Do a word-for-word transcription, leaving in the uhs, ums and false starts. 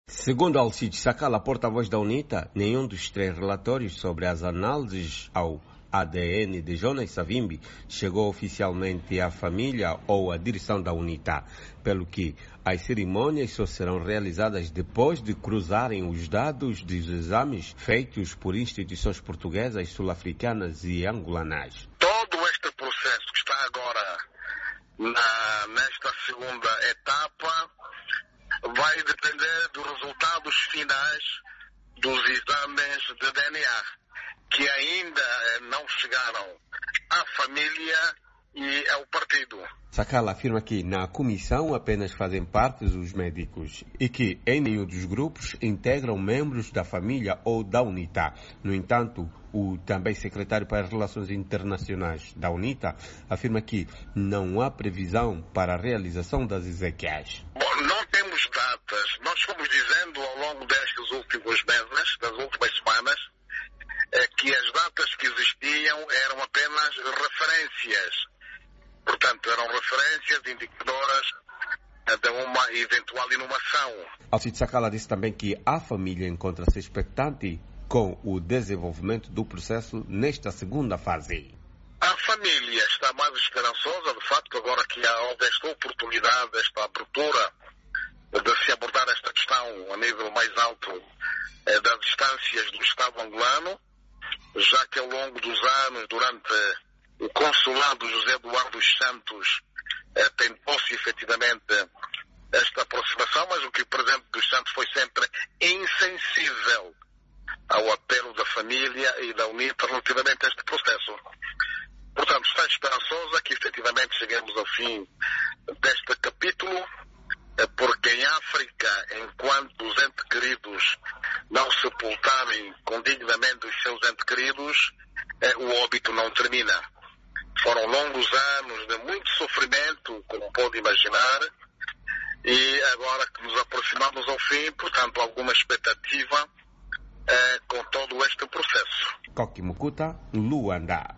Segundo Alcides Sakala, porta-voz da UNITA, nenhum dos três relatórios sobre as análises ao A D N de Jonas Savimbi chegou oficialmente à família ou à direção da UNITA, pelo que as cerimônias só serão realizadas depois de cruzarem os dados dos exames feitos por instituições portuguesas, sul-africanas e angolanas. Todo este processo que está agora na, nesta segunda etapa vai depender dos resultados finais dos exames de D N A, que ainda não chegaram à família e ao partido. Sakala afirma que na comissão apenas fazem parte os médicos e que em nenhum dos grupos integram membros da família ou da UNITA. No entanto, o também secretário para as Relações Internacionais da UNITA afirma que não há previsão para a realização das exequias. Bom, não temos datas. Nós fomos dizendo ao longo destes últimos meses, das últimas semanas, é que as datas que existiam eram apenas referências. Portanto, eram referências indicadoras de uma eventual inumação. Alcides Sakala disse também que a família encontra-se expectante com o desenvolvimento do processo nesta segunda fase. A família está mais esperançosa, de facto, agora que houve esta oportunidade, esta abertura de se abordar esta questão a nível mais alto eh, das instâncias do Estado angolano, já que ao longo dos anos, durante o consulado José Eduardo dos Santos, eh, tentou-se efetivamente esta aproximação, mas o que o presidente dos Santos foi sempre insensível ao apelo da família e da UNITA relativamente a este processo. Portanto, está esperançosa que efetivamente cheguemos ao fim deste capítulo, porque em África, enquanto os entes queridos não sepultarem condignamente os seus entes queridos, o óbito não termina. Foram longos anos de muito sofrimento, como pode imaginar, e agora que nos aproximamos ao fim, portanto, alguma expectativa com todo este processo. Koki Mukuta, Luanda.